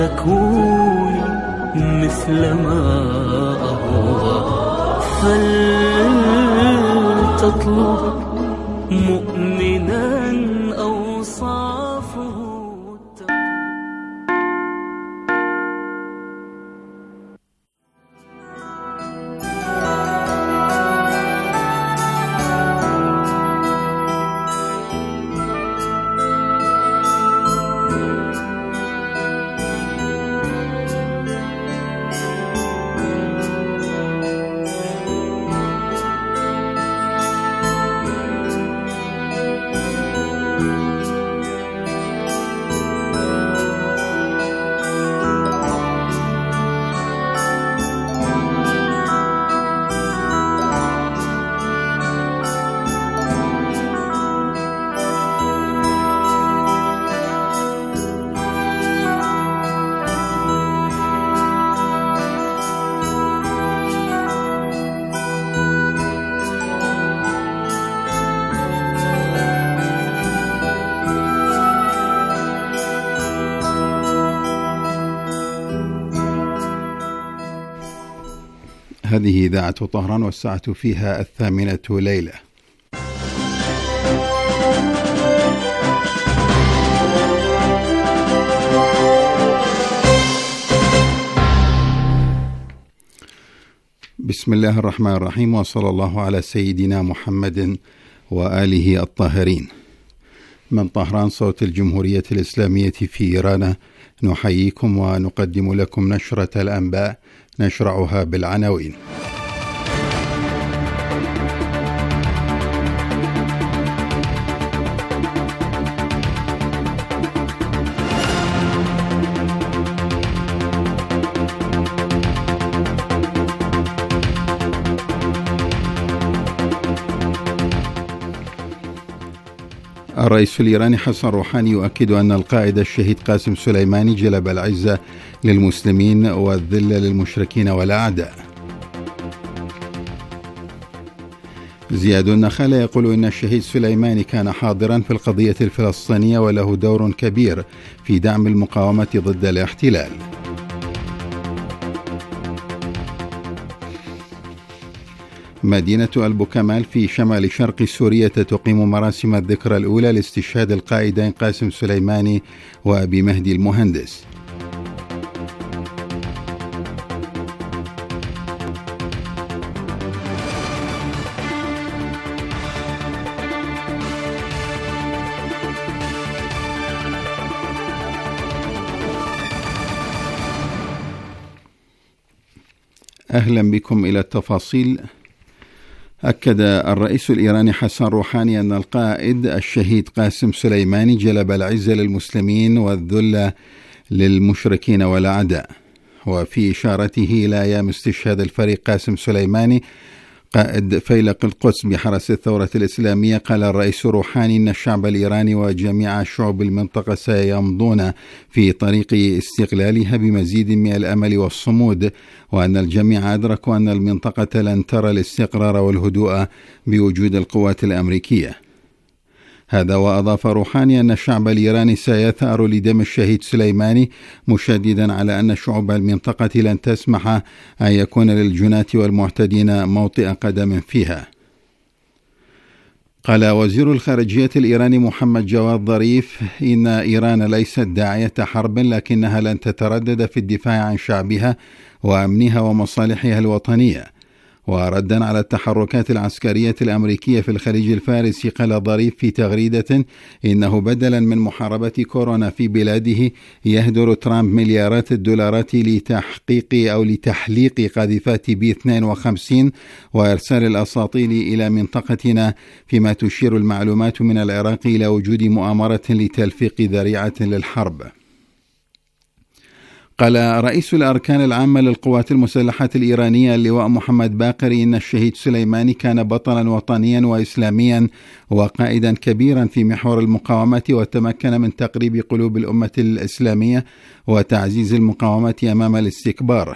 تكوني مثل ما أهوى فلتطلب مؤمنا أوصافه. هذه إذاعة طهران والساعة فيها 8:00 ليلة. بسم الله الرحمن الرحيم، وصلى الله على سيدنا محمد وآله الطاهرين. من طهران صوت الجمهورية الإسلامية في إيران نحييكم ونقدم لكم نشرة الأنباء نشرعها بالعناوين. الرئيس الإيراني حسن روحاني يؤكد أن القائد الشهيد قاسم سليماني جلب العزة للمسلمين والذل للمشركين والأعداء. زياد النخالة يقول إن الشهيد سليماني كان حاضرا في القضية الفلسطينية وله دور كبير في دعم المقاومة ضد الاحتلال. مدينة البوكمال في شمال شرق سوريا تقيم مراسم الذكرى الأولى لاستشهاد القائدين قاسم سليماني وأبي مهدي المهندس. أهلا بكم إلى التفاصيل. أكد الرئيس الإيراني حسن روحاني أن القائد الشهيد قاسم سليماني جلب العزة للمسلمين والذل للمشركين والأعداء. وفي إشارته إلى أيام استشهاد الفريق قاسم سليماني قائد فيلق القدس بحرس الثورة الإسلامية، قال الرئيس روحاني إن الشعب الإيراني وجميع شعوب المنطقة سيمضون في طريق استقلالها بمزيد من الأمل والصمود، وأن الجميع أدركوا أن المنطقة لن ترى الاستقرار والهدوء بوجود القوات الأمريكية. هذا وأضاف روحاني أن الشعب الإيراني سيثأر لدم الشهيد سليماني، مشددا على أن شعوب المنطقة لن تسمح أن يكون للجناة والمعتدين موطئ قدم فيها. قال وزير الخارجية الإيراني محمد جواد ظريف إن إيران ليست داعية حرب، لكنها لن تتردد في الدفاع عن شعبها وأمنها ومصالحها الوطنية. وردا على التحركات العسكرية الأمريكية في الخليج الفارسي، قال ظريف في تغريدة إنه بدلا من محاربة كورونا في بلاده يهدر ترامب مليارات الدولارات لتحليق قاذفات بي 52 وإرسال الأساطيل إلى منطقتنا، فيما تشير المعلومات من العراق إلى وجود مؤامرة لتلفيق ذريعة للحرب. قال رئيس الأركان العامة للقوات المسلحة الإيرانية اللواء محمد باقري إن الشهيد سليماني كان بطلا وطنيا وإسلاميا وقائدا كبيرا في محور المقاومة، وتمكن من تقريب قلوب الأمة الإسلامية وتعزيز المقاومة أمام الاستكبار،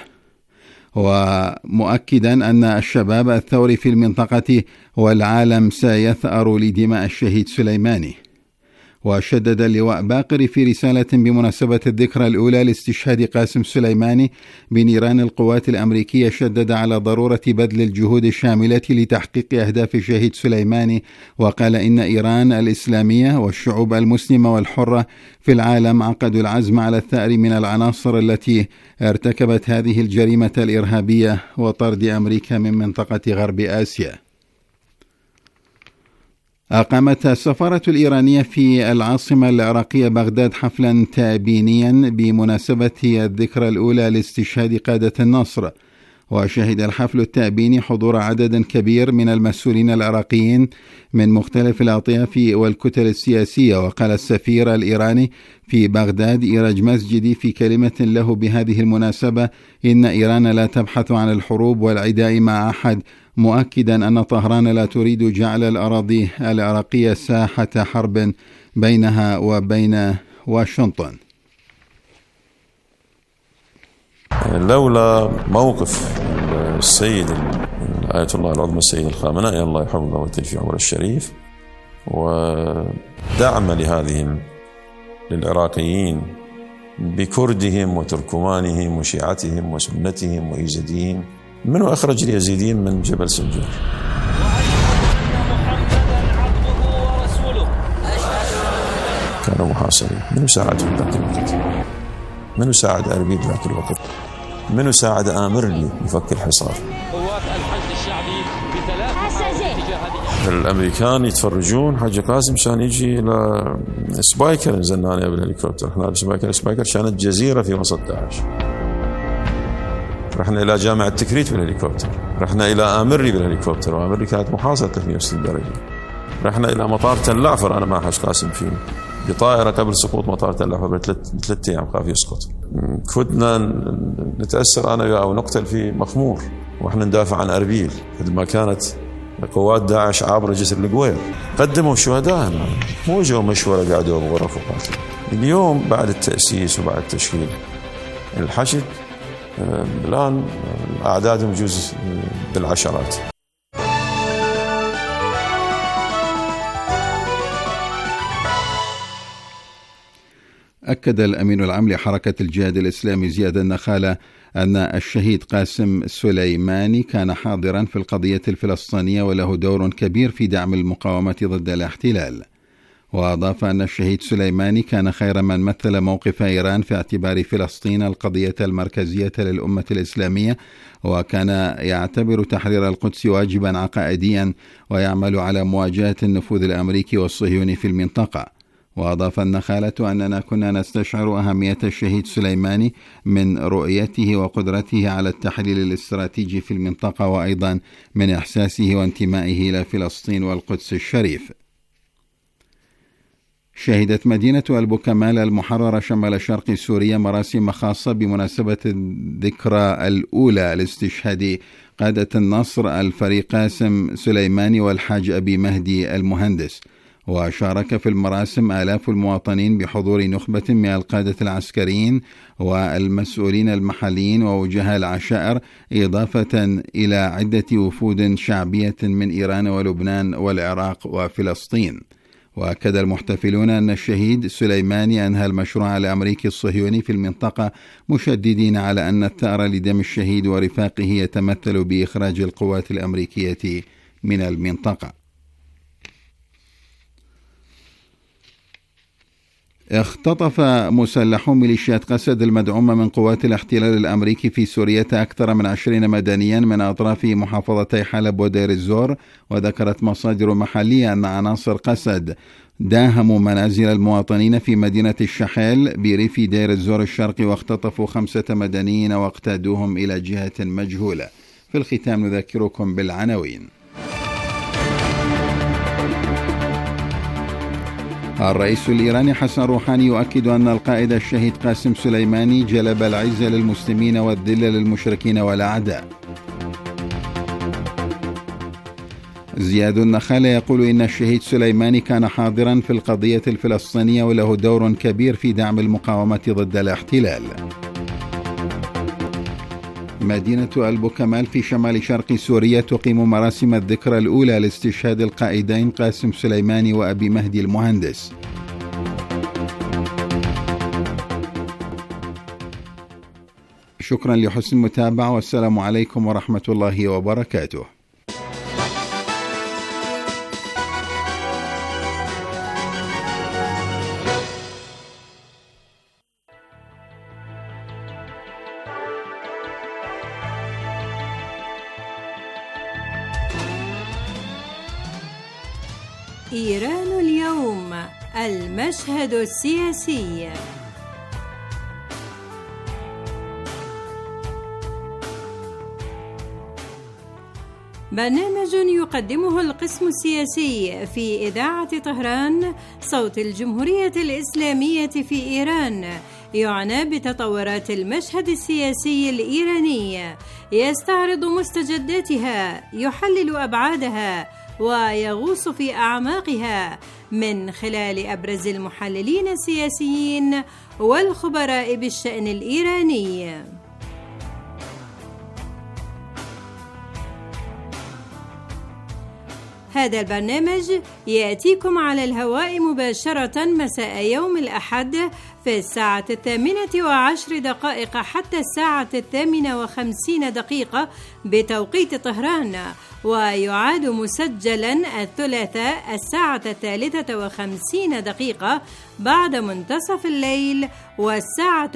ومؤكدا أن الشباب الثوري في المنطقة والعالم سيثأر لدماء الشهيد سليماني. وشدد اللواء باقر في رسالة بمناسبة الذكرى الأولى لاستشهاد قاسم سليماني بنيران القوات الأمريكية، شدد على ضرورة بذل الجهود الشاملة لتحقيق أهداف الشهيد سليماني، وقال إن إيران الإسلامية والشعوب المسلمة والحرة في العالم عقدوا العزم على الثأر من العناصر التي ارتكبت هذه الجريمة الإرهابية وطرد أمريكا من منطقة غرب آسيا. أقامت السفارة الإيرانية في العاصمة العراقية بغداد حفلا تأبينيا بمناسبة الذكرى الأولى لاستشهاد قادة النصر، وشهد الحفل التأبيني حضور عدد كبير من المسؤولين العراقيين من مختلف الأطياف والكتل السياسية. وقال السفير الإيراني في بغداد إيراج مسجدي في كلمة له بهذه المناسبة إن إيران لا تبحث عن الحروب والعداء مع أحد، مؤكدا أن طهران لا تريد جعل الأراضي العراقية ساحة حرب بينها وبين واشنطن. لولا موقف السيد آية الله العظمى السيد الخامنئي الله يحفظه ويطيل في عمره الشريف ودعم لهذه للعراقيين بكردهم وتركمانهم وشيعتهم وسنتهم وإيزيديين، منو أخرج اليزيديين من جبل سنجار؟ كانوا محاصرين. منو ساعدهم ذاك الوقت؟ منو ساعد أربيل ذاك الوقت؟ منو ساعد آمرلي يفك الحصار؟ قوات الحشد الشعبي بثلاث الأمريكان يتفرجون حاج قاسم عشان يجي إلى سبايكر، نزلنا أنا بالهليكوبتر، احنا سبايكر كانت جزيرة في وسط داعش. رحنا إلى جامعة تكريت بالهليكوبتر، رحنا إلى آمري بالهليكوبتر، وآمري كانت محاصرة 360 درجة. رحنا إلى مطار تل عفر أنا مع حاج قاسم فيه بطائرة قبل سقوط مطار تل عفر بثلاث أيام خاف يسقط. كنا نتأثر أنا أو نقتل في مخمور وإحنا ندافع عن أربيل ما كانت قوات داعش عابرة جسر القوير. قدموا شهداء، مو جو مشورة قعدوا بغرف وقاتل. اليوم بعد التأسيس وبعد تشكيل الحشد الآن أعدادهم يجوز بالعشرات. أكد الأمين العام لحركة الجهاد الإسلامي زياد النخالة أن الشهيد قاسم سليماني كان حاضرا في القضية الفلسطينية وله دور كبير في دعم المقاومة ضد الاحتلال. وأضاف أن الشهيد سليماني كان خير من مثل موقف إيران في اعتبار فلسطين القضية المركزية للأمة الإسلامية، وكان يعتبر تحرير القدس واجبا عقائديا ويعمل على مواجهة النفوذ الأمريكي والصهيوني في المنطقة. وأضاف النخالة أننا كنا نستشعر أهمية الشهيد سليماني من رؤيته وقدرته على التحليل الاستراتيجي في المنطقة، وأيضا من إحساسه وانتمائه إلى فلسطين والقدس الشريف. شهدت مدينة البوكمال المحررة شمال شرق سوريا مراسم خاصة بمناسبة الذكرى الأولى لاستشهاد قادة النصر الفريق قاسم سليماني والحاج أبي مهدي المهندس. وشارك في المراسم آلاف المواطنين بحضور نخبة من القادة العسكريين والمسؤولين المحليين ووجهاء العشائر، إضافة إلى عدة وفود شعبية من إيران ولبنان والعراق وفلسطين. وأكد المحتفلون أن الشهيد سليماني أنهى المشروع الأمريكي الصهيوني في المنطقة، مشددين على أن الثأر لدم الشهيد ورفاقه يتمثل بإخراج القوات الأمريكية من المنطقة. اختطف مسلحو ميليشيات قسد المدعومة من قوات الاحتلال الأمريكي في سوريا أكثر من 20 مدنيا من أطراف محافظتي حلب ودير الزور. وذكرت مصادر محلية أن عناصر قسد داهموا منازل المواطنين في مدينة الشحيل بريف دير الزور الشرقي، واختطفوا 5 مدنيين واقتادوهم إلى جهة مجهولة. في الختام نذكركم بالعناوين. الرئيس الإيراني حسن روحاني يؤكد أن القائد الشهيد قاسم سليماني جلب العز للمسلمين والذل للمشركين والأعداء. زياد النخالة يقول إن الشهيد سليماني كان حاضرا في القضية الفلسطينية وله دور كبير في دعم المقاومة ضد الاحتلال. مدينة البوكمال في شمال شرق سوريا تقيم مراسم الذكرى الأولى لاستشهاد القائدين قاسم سليماني وأبي مهدي المهندس. شكرا لحسن المتابعة، والسلام عليكم ورحمة الله وبركاته. إيران اليوم، المشهد السياسي. برنامج يقدمه القسم السياسي في إذاعة طهران صوت الجمهورية الإسلامية في إيران، يعنى بتطورات المشهد السياسي الإيراني، يستعرض مستجداتها، يحلل أبعادها، ويغوص في أعماقها من خلال أبرز المحللين السياسيين والخبراء بالشأن الإيراني. هذا البرنامج يأتيكم على الهواء مباشرة مساء يوم الأحد في الساعة 8:10 حتى الساعة 8:50 بتوقيت طهران، ويعاد مسجلا الثلاثاء الساعة 3:50 بعد منتصف الليل، والساعة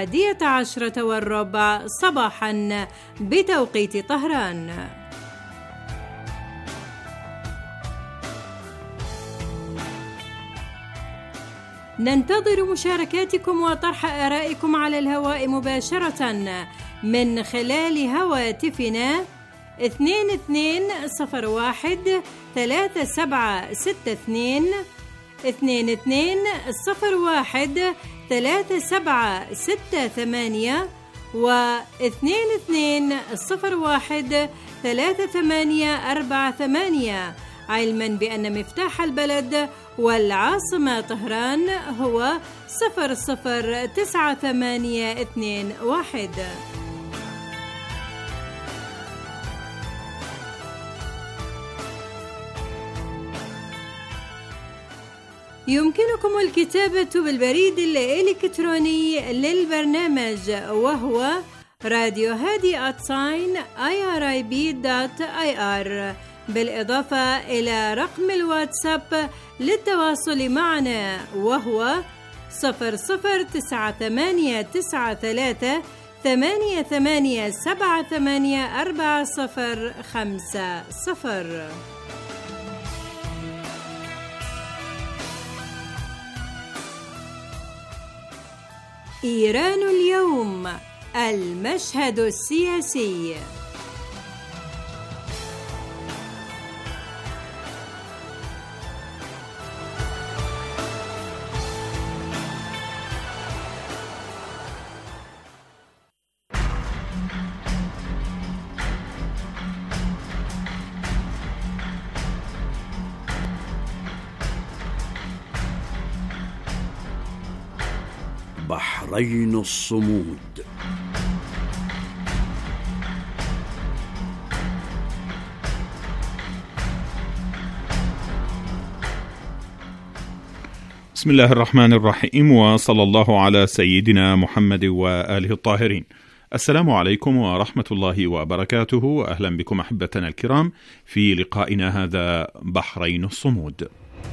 11:15 صباحا بتوقيت طهران. ننتظر مشاركاتكم وطرح آرائكم على الهواء مباشرة من خلال هواتفنا 2201 3762 2201 3768 و 2201 3848، علما بأن مفتاح البلد والعاصمة طهران هو 009821. يمكنكم الكتابة بالبريد الإلكتروني للبرنامج، وهو radiohadi@irib.ir، بالإضافة إلى رقم الواتساب للتواصل معنا، وهو 009893 88784050. إيران اليوم، المشهد السياسي. بحرين الصمود. بسم الله الرحمن الرحيم، وصلى الله على سيدنا محمد وآله الطاهرين. السلام عليكم ورحمة الله وبركاته، وأهلا بكم أحبتنا الكرام في لقائنا هذا بحرين الصمود.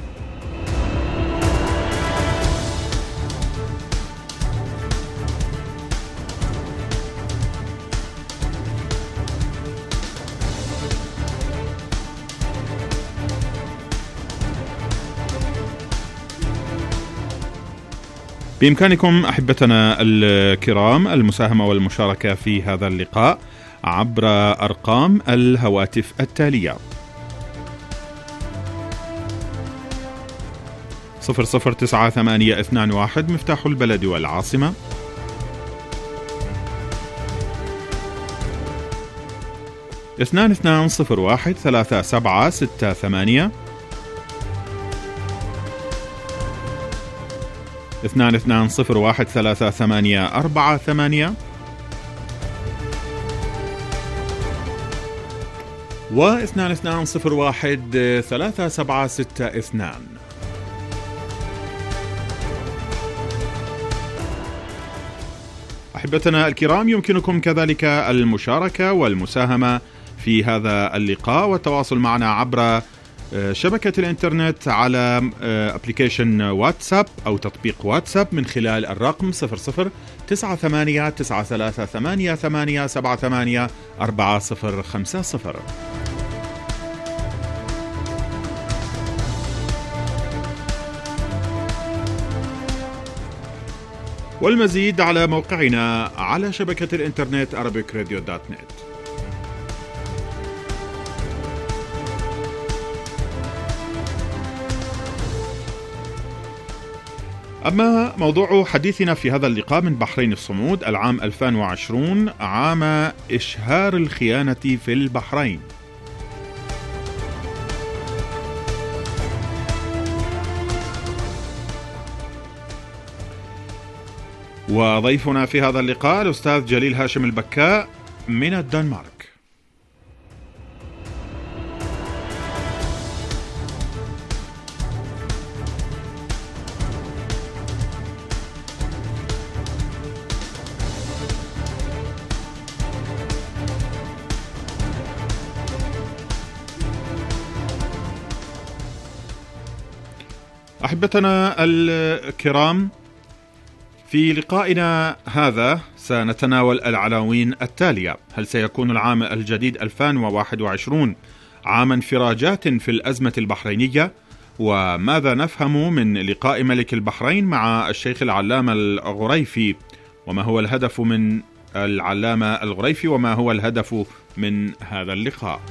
بإمكانكم أحبتنا الكرام المساهمة والمشاركة في هذا اللقاء عبر أرقام الهواتف التالية: 009821 مفتاح البلد والعاصمة، 2201 3768 2201 3848 و 2201 3762. أحبتنا الكرام، يمكنكم كذلك المشاركة والمساهمة في هذا اللقاء والتواصل معنا عبر شبكة الإنترنت على أبليكيشن واتساب أو تطبيق واتساب من خلال الرقم 00-98-93-88-78-4050. والمزيد على موقعنا على شبكة الإنترنت arabicradio.net. أما موضوع حديثنا في هذا اللقاء من بحرين الصمود، العام 2020 عام إشهار الخيانة في البحرين. وضيفنا في هذا اللقاء الأستاذ جليل هاشم البكاء من الدنمارك. أحبتنا الكرام، في لقائنا هذا سنتناول العناوين التالية: هل سيكون العام الجديد 2021 عام انفراجات في الأزمة البحرينية؟ وماذا نفهم من لقاء ملك البحرين مع الشيخ العلامة الغريفي؟ وما هو الهدف من العلامة الغريفي وما هو الهدف من هذا اللقاء؟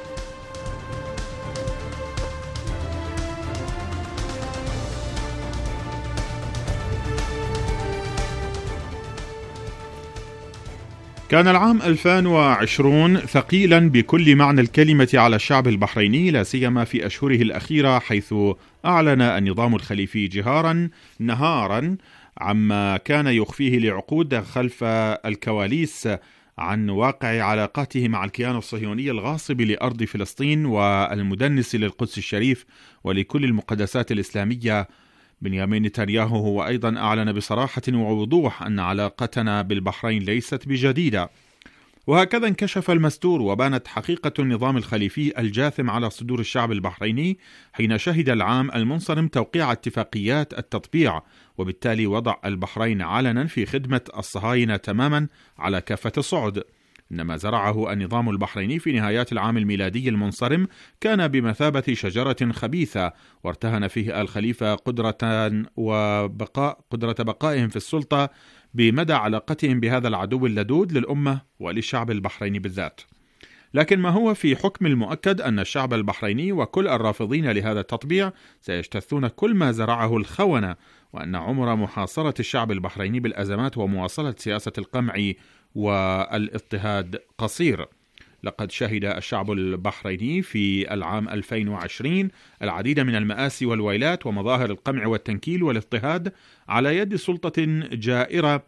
كان العام 2020 ثقيلا بكل معنى الكلمة على الشعب البحريني، لا سيما في أشهره الأخيرة، حيث أعلن النظام الخليفي جهارا نهارا عما كان يخفيه لعقود خلف الكواليس عن واقع علاقاته مع الكيان الصهيوني الغاصب لأرض فلسطين والمدنس للقدس الشريف ولكل المقدسات الإسلامية. بنيامين نتنياهو هو أيضا أعلن بصراحة ووضوح أن علاقتنا بالبحرين ليست بجديدة. وهكذا انكشف المستور وبانت حقيقة النظام الخليفي الجاثم على صدور الشعب البحريني حين شهد العام المنصرم توقيع اتفاقيات التطبيع، وبالتالي وضع البحرين علنا في خدمة الصهاينة تماما على كافة الصعد. إنما زرعه النظام البحريني في نهايات العام الميلادي المنصرم كان بمثابة شجرة خبيثة، وارتهن فيه الخليفة قدرة بقائهم في السلطة بمدى علاقتهم بهذا العدو اللدود للأمة وللشعب البحريني بالذات. لكن ما هو في حكم المؤكد أن الشعب البحريني وكل الرافضين لهذا التطبيع سيجتثون كل ما زرعه الخونة، وأن عمر محاصرة الشعب البحريني بالأزمات ومواصلة سياسة القمع والاضطهاد قصير. لقد شهد الشعب البحريني في العام 2020 العديد من المآسي والويلات ومظاهر القمع والتنكيل والاضطهاد على يد سلطة جائرة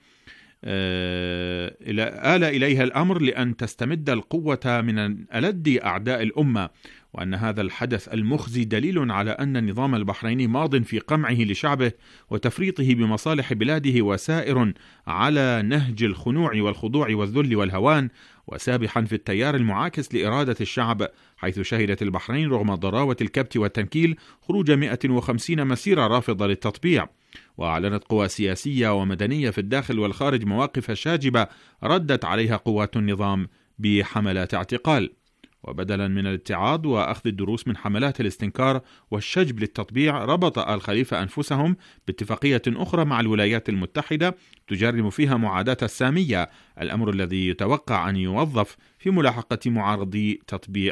آل إليها الأمر لأن تستمد القوة من ألد أعداء الأمة، وأن هذا الحدث المخزي دليل على أن النظام البحريني ماض في قمعه لشعبه وتفريطه بمصالح بلاده، وسائر على نهج الخنوع والخضوع والذل والهوان، وسابحا في التيار المعاكس لإرادة الشعب، حيث شهدت البحرين رغم ضراوة الكبت والتنكيل خروج 150 مسيرة رافضة للتطبيع. وأعلنت قوى سياسية ومدنية في الداخل والخارج مواقف شاجبة ردت عليها قوات النظام بحملات اعتقال. وبدلا من الاتعاظ وأخذ الدروس من حملات الاستنكار والشجب للتطبيع، ربط الخليفة أنفسهم باتفاقية أخرى مع الولايات المتحدة تجرم فيها معاداة السامية، الأمر الذي يتوقع أن يوظف في ملاحقة معارضي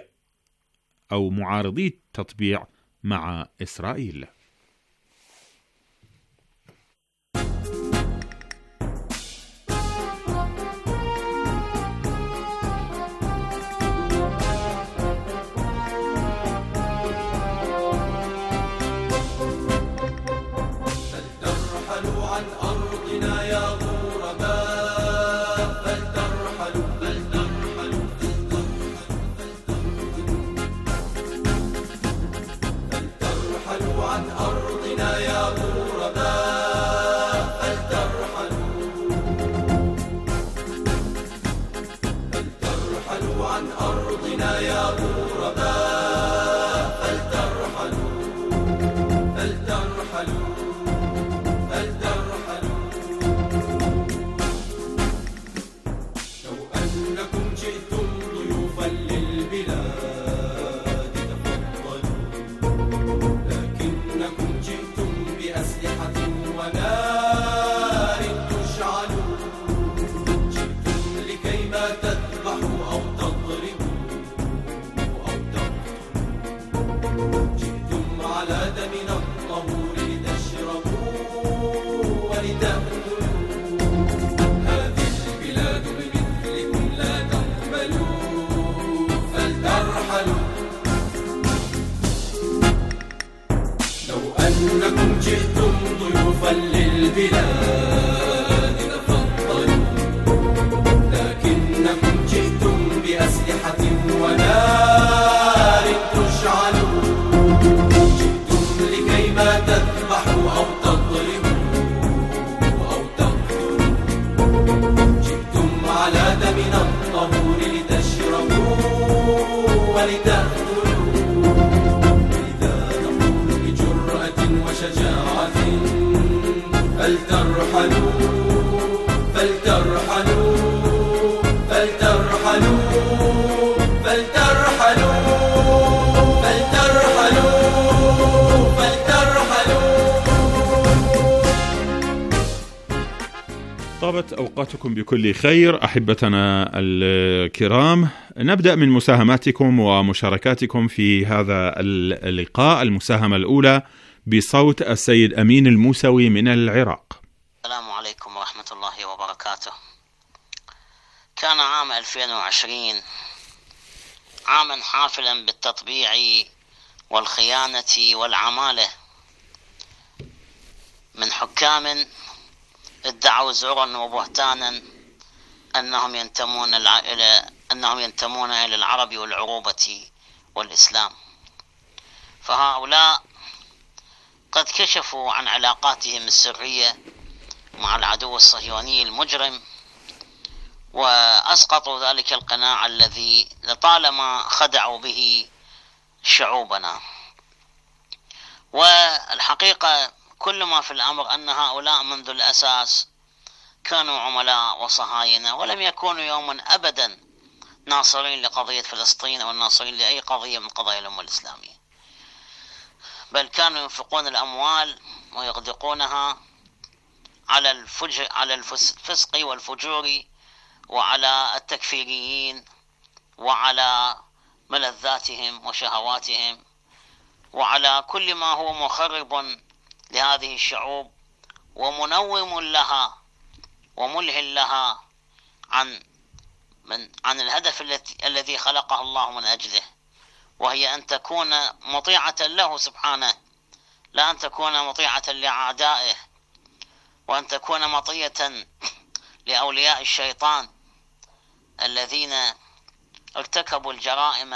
تطبيع مع إسرائيل. عن لكيما تذبحوا أو تضربوا أو تقتلوا. جئتم على دمنا الطهور لتشربوا ولتأكلوا. هذه البلاد بمثلكم لا تقبلوا فلترحلوا. لو أنكم جئتم ضيوفا للبلاد لفضلوا، لكنكم جئتم بأسلحة ونار تشعلوا. جئتم لكيما تذبحوا أو تضربوا أو تقتلوا. جئتم على دمنا الطهور لتشربوا ولتأكلوا. وشجاعة فلترحلوا فلترحلوا فلترحلوا فلترحلوا فلترحلوا فلترحلوا. طابت أوقاتكم بكل خير أحبتنا الكرام. نبدأ من مساهماتكم ومشاركاتكم في هذا اللقاء. المساهمة الأولى بصوت السيد أمين الموسوي من العراق. السلام عليكم ورحمة الله وبركاته. كان عام 2020 عاما حافلا بالتطبيع والخيانة والعمالة من حكام ادعوا زورا وبهتانا أنهم ينتمون إلى العرب والعروبة والإسلام. فهؤلاء قد كشفوا عن علاقاتهم السرية مع العدو الصهيوني المجرم، وأسقطوا ذلك القناع الذي لطالما خدعوا به شعوبنا. والحقيقة كل ما في الأمر أن هؤلاء منذ الأساس كانوا عملاء وصهاينة، ولم يكونوا يوما أبدا ناصرين لقضية فلسطين أو ناصرين لأي قضية من قضايا الأمة الإسلامية، بل كانوا ينفقون الأموال ويغدقونها على الفسق والفجور وعلى التكفيريين وعلى ملذاتهم وشهواتهم وعلى كل ما هو مخرب لهذه الشعوب ومنوم لها وملهٍ لها عن الهدف الذي خلقه الله من أجله، وهي أن تكون مطيعة له سبحانه، لا أن تكون مطيعة لأعدائه، وأن تكون مطية لأولياء الشيطان الذين ارتكبوا الجرائم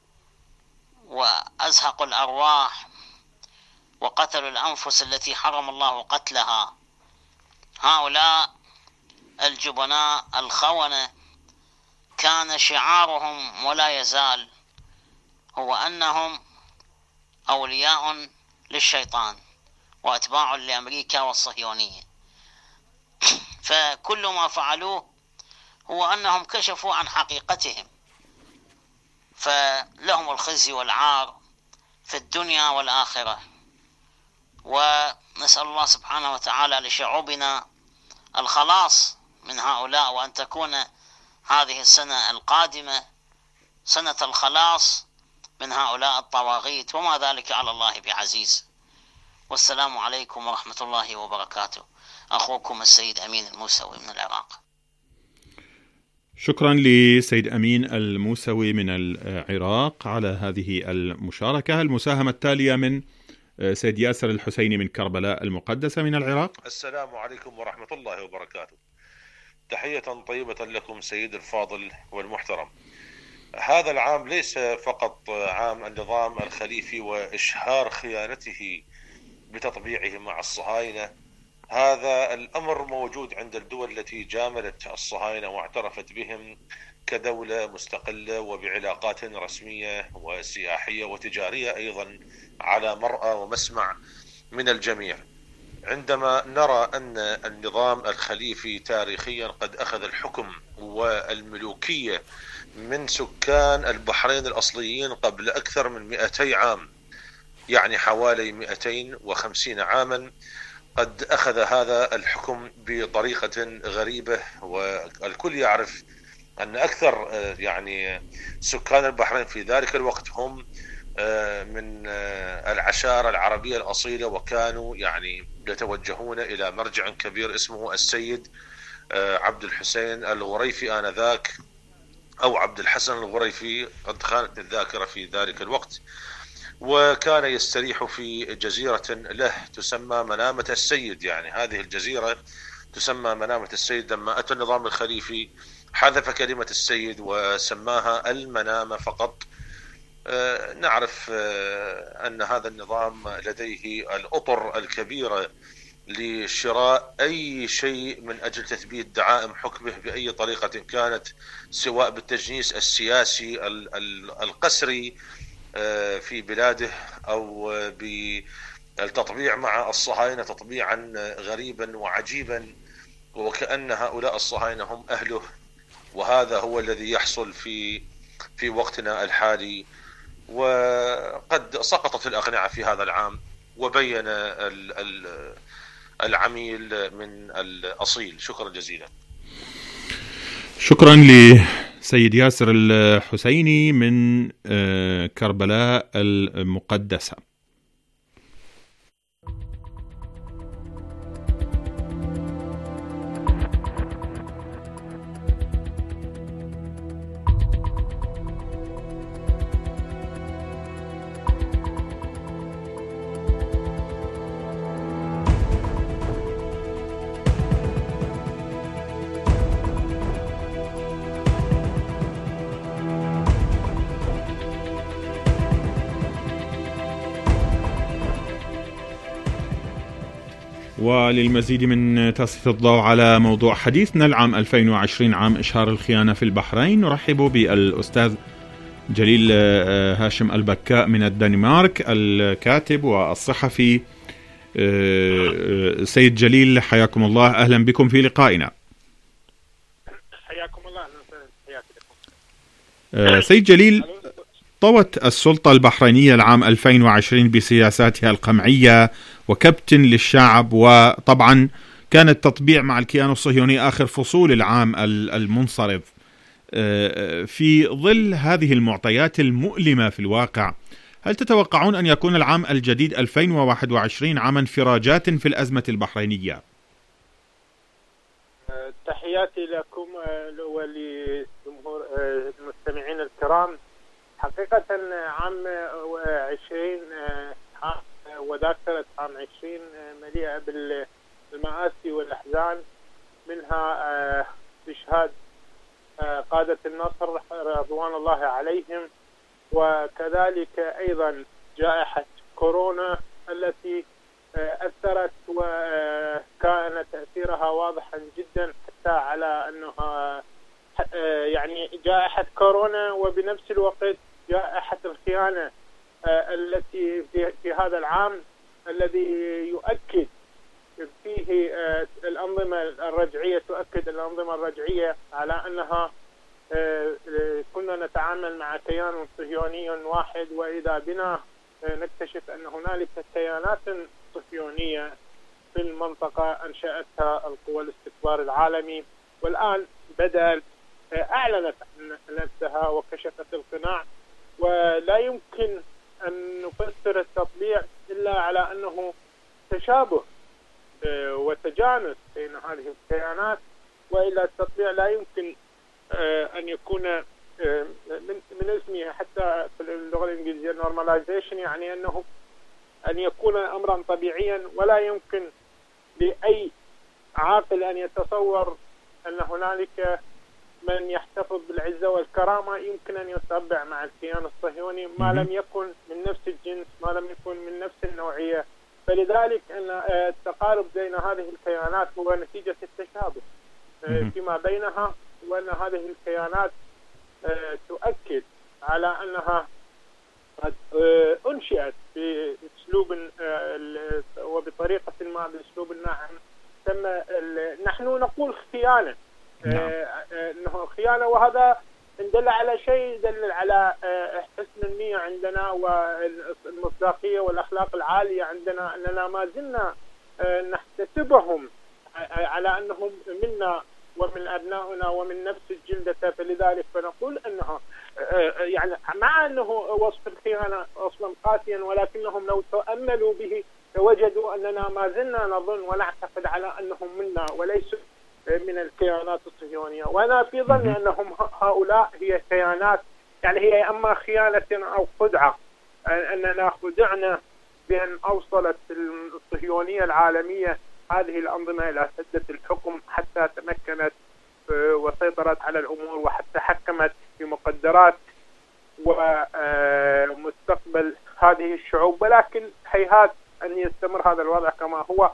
وأزهقوا الأرواح وقتلوا الأنفس التي حرم الله قتلها. هؤلاء الجبناء الخونة كان شعارهم ولا يزال هو أنهم أولياء للشيطان وأتباع لأمريكا والصهيونية. فكل ما فعلوه هو أنهم كشفوا عن حقيقتهم، فلهم الخزي والعار في الدنيا والآخرة. ونسأل الله سبحانه وتعالى لشعوبنا الخلاص من هؤلاء، وأن تكون هذه السنة القادمة سنة الخلاص من هؤلاء الطواغيت، وما ذلك على الله بعزيز. والسلام عليكم ورحمة الله وبركاته. أخوكم السيد أمين الموسوي من العراق. شكرا لسيد أمين الموسوي من العراق على هذه المشاركة. المساهمة التالية من سيد ياسر الحسيني من كربلاء المقدسة من العراق. السلام عليكم ورحمة الله وبركاته. تحية طيبة لكم سيد الفاضل والمحترم. هذا العام ليس فقط عام النظام الخليفي وإشهار خيانته بتطبيعه مع الصهاينة، هذا الأمر موجود عند الدول التي جاملت الصهاينة واعترفت بهم كدولة مستقلة وبعلاقات رسمية وسياحية وتجارية أيضا على مرأى ومسمع من الجميع. عندما نرى أن النظام الخليفي تاريخيا قد أخذ الحكم والملوكية من سكان البحرين الأصليين قبل أكثر من 200 عام، يعني حوالي 250 عاما، قد أخذ هذا الحكم بطريقة غريبة، والكل يعرف أن أكثر يعني سكان البحرين في ذلك الوقت هم من العشائر العربية الأصيلة، وكانوا يعني يتوجهون إلى مرجع كبير اسمه السيد عبد الحسين الغريفي آنذاك، أو عبد الحسن الغريفي، قد خانت الذاكرة في ذلك الوقت. وكان يستريح في جزيرة له تسمى منامة السيد، يعني هذه الجزيرة تسمى منامة السيد. لما أتى النظام الخليفي حذف كلمة السيد وسماها المنامة فقط. نعرف أن هذا النظام لديه الأطر الكبيرة لشراء أي شيء من أجل تثبيت دعائم حكمه بأي طريقة كانت، سواء بالتجنيس السياسي القسري في بلاده أو بالتطبيع مع الصهاينة تطبيعا غريبا وعجيبا، وكأن هؤلاء الصهاينة هم أهله. وهذا هو الذي يحصل في وقتنا الحالي. وقد سقطت الأقنعة في هذا العام، وبين العميل من الأصيل. شكرا جزيلا. شكرا لسيد ياسر الحسيني من كربلاء المقدسة. وللمزيد من تسليط الضوء على موضوع حديثنا العام 2020 عام إشهار الخيانة في البحرين، نرحب بالأستاذ جليل هاشم البكاء من الدنمارك، الكاتب والصحفي. سيد جليل حياكم الله، أهلا بكم في لقائنا. حياكم الله. سيد جليل، طوت السلطة البحرينية العام 2020 بسياساتها القمعية وكبت للشعب، وطبعا كان التطبيع مع الكيان الصهيوني آخر فصول العام المنصرف. في ظل هذه المعطيات المؤلمة في الواقع، هل تتوقعون أن يكون العام الجديد 2021 عام انفراجات في الأزمة البحرينية؟ تحياتي لكم ولجمهور المستمعين الكرام. حقيقة عام 20 وذاكرة عام 20 مليئة بالمآسي والأحزان، منها استشهاد قادة النصر رضوان الله عليهم، وكذلك أيضا جائحة كورونا التي أثرت وكان تأثيرها واضحا جدا، حتى على أنها يعني جائحة كورونا وبنفس الوقت جائحة الخيانة التي في هذا العام، الذي يؤكد فيه الأنظمة الرجعية، تؤكد الأنظمة الرجعية على أنها كنا نتعامل مع كيان صهيوني واحد، وإذا بنا نكتشف أن هنالك كيانات صهيونية في المنطقة أنشأتها القوى الاستكبار العالمي، والآن بدأ أعلنت نفسها وكشفت القناع. ولا يمكن أن نفسر التطبيع إلا على أنه تشابه وتجانس بين هذه الكيانات، وإلا التطبيع لا يمكن أن يكون من اسمه حتى في اللغة الإنجليزية normalization، يعني أنه أن يكون أمرا طبيعيا. ولا يمكن لأي عاقل أن يتصور أن هنالك من يحتفظ بالعزة والكرامة يمكن أن يتبع مع الكيان الصهيوني ما لم يكن من نفس الجنس، ما لم يكن من نفس النوعية. فلذلك أن التقارب بين هذه الكيانات هو نتيجة التشابه فيما بينها، وأن هذه الكيانات تؤكد على أنها قد أنشئت بأسلوب وبطريقة ما، بأسلوب ناعم. نحن نقول خيانة، انه خيانه، وهذا ان دل على شيء يدل على حسن النية عندنا والمصداقية والاخلاق العالية عندنا، اننا ما زلنا نحتسبهم على انهم منا ومن أبنائنا ومن نفس الجلدة، فلذلك فنقول أنها يعني مع أنه وصف الخيانة وصفا قاسيا، ولكنهم لو تأملوا به وجدوا أننا ما زلنا نظن ونعتقد على أنهم منا وليسوا من الكيانات الصهيونية. وأنا في ظني أنهم هؤلاء هي كيانات، يعني هي أما خيانة أو خدعة، أننا خدعنا بأن أوصلت الصهيونية العالمية هذه الأنظمة إلى سدة الحكم حتى تمكنت وسيطرت على الأمور وحتى حكمت في مقدرات ومستقبل هذه الشعوب، ولكن هيهات أن يستمر هذا الوضع كما هو.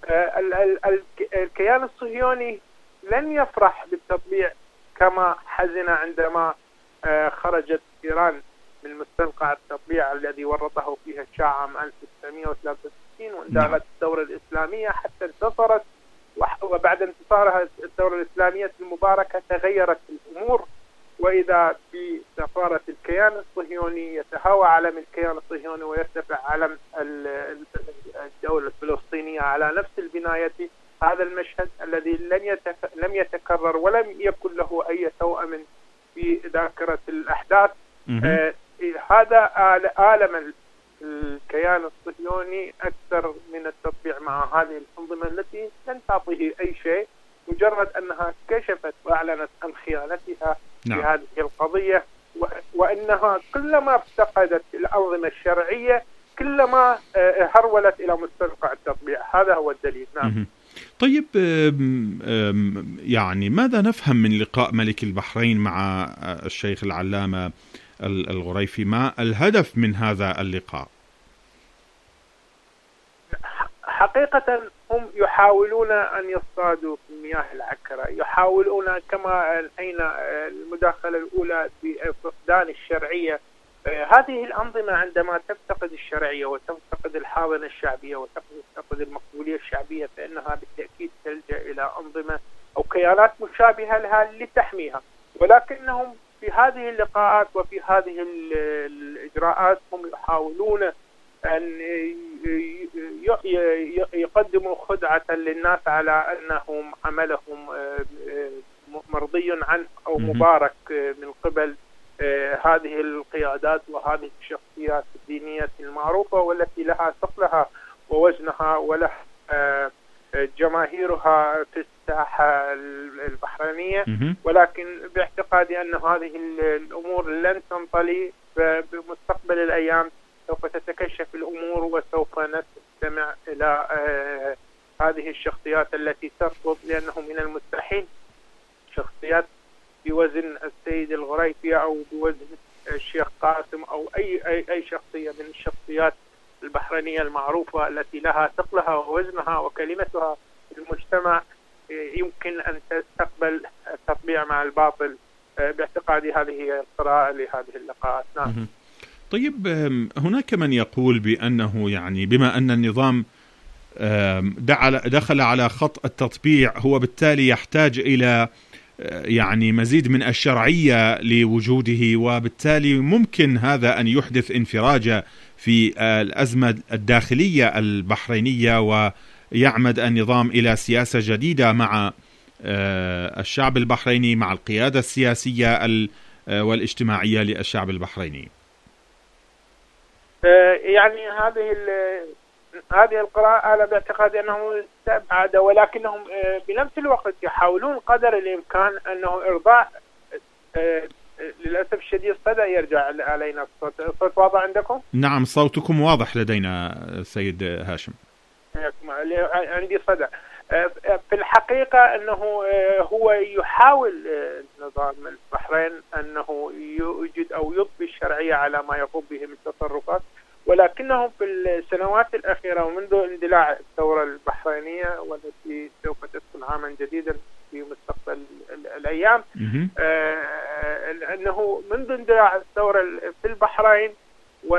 الكيان الصهيوني لن يفرح بالتطبيع كما حزن عندما خرجت إيران من مستنقع التطبيع الذي ورطه فيها الشاه عام 1963 واندلعت الثورة الإسلامية حتى انتصرت، وبعد انتصارها الثورة الإسلامية المباركة تغيرت الأمور، وإذا بسفارة الكيان الصهيوني يتهاوى علم الكيان الصهيوني ويرتفع علم الدولة الفلسطينية على نفس البناية. هذا المشهد الذي لم يتكرر ولم يكن له أي توأم في ذاكرة الأحداث. هذا آلم الكيان الصهيوني أكثر من التطبيع مع هذه الأنظمة التي لن تعطيه أي شيء، مجرد أنها كشفت وأعلنت عن خيانتها في هذه القضية، وأنها كلما افتقدت الأنظمة الشرعية كلما هرولت إلى مستنقع التطبيع. هذا هو الدليل. نعم. طيب، يعني ماذا نفهم من لقاء ملك البحرين مع الشيخ العلامة الغريفي؟ ما الهدف من هذا اللقاء؟ حقيقة هم يحاولون أن يصطادوا في المياه العكرة، يحاولون كما أين المداخلة الأولى بفقدان الشرعية. هذه الأنظمة عندما تفتقد الشرعية وتفتقد الحاضنة الشعبية وتفتقد المقبولية الشعبية فإنها بالتأكيد تلجأ إلى أنظمة أو كيانات مشابهة لها لتحميها، ولكنهم في هذه اللقاءات وفي هذه الإجراءات هم يحاولون أن يقدموا خدعة للناس على أنهم عملهم مرضي عنه أو مبارك من قبل هذه القيادات وهذه الشخصيات الدينية المعروفة والتي لها ثقلها ووزنها ولها جماهيرها في الساحة البحرينية، ولكن باعتقادي أن هذه الأمور لن تنطلي. بمستقبل الأيام سوف تتكشف الأمور وسوف نستمع إلى هذه الشخصيات التي ترفض، لأنه من المستحيل شخصيات بوزن السيد الغريفي أو بوزن الشيخ قاسم أو أي شخصية من الشخصيات البحرينية المعروفة التي لها ثقلها ووزنها وكلمتها في المجتمع يمكن أن تستقبل التطبيع مع الباطل. باعتقادي هذه هي القراءة لهذه اللقاءات. نعم. طيب، هناك من يقول بأنه يعني بما أن النظام دخل على خط التطبيع هو بالتالي يحتاج إلى يعني مزيد من الشرعية لوجوده، وبالتالي ممكن هذا أن يحدث انفراجة في الأزمة الداخلية البحرينية ويعمد النظام إلى سياسة جديدة مع الشعب البحريني، مع القيادة السياسية والاجتماعية للشعب البحريني. يعني هذه القراءة أنا باعتقادي أنه استبعد، ولكنهم بنفس الوقت يحاولون قدر الإمكان أنه إرضاء. للأسف الشديد صدى يرجع علينا. الصوت واضح عندكم؟ نعم، صوتكم واضح لدينا سيد هاشم. عندي صدى. في الحقيقة أنه هو يحاول نظام البحرين أنه يوجد أو يضفي الشرعية على ما يقوم به من تصرفات، ولكنهم في السنوات الأخيرة ومنذ اندلاع الثورة البحرينية والتي سوف تدخل عاما جديدا في مستقبل الأيام، أنه منذ اندلاع الثورة في البحرين و